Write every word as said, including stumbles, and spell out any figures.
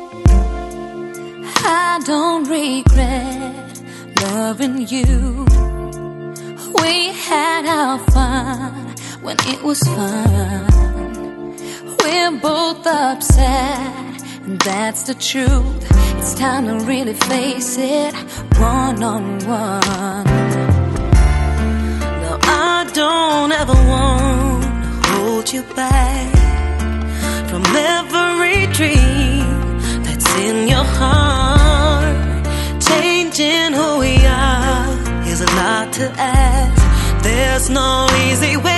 I don't regret loving you. We had our fun when it was fun. We're both upset, and that's the truth. It's time to really face it one on one. Now I don't ever want to hold you back from every dream that's in your heart. Changing who we are is a lot to ask. There's no easy way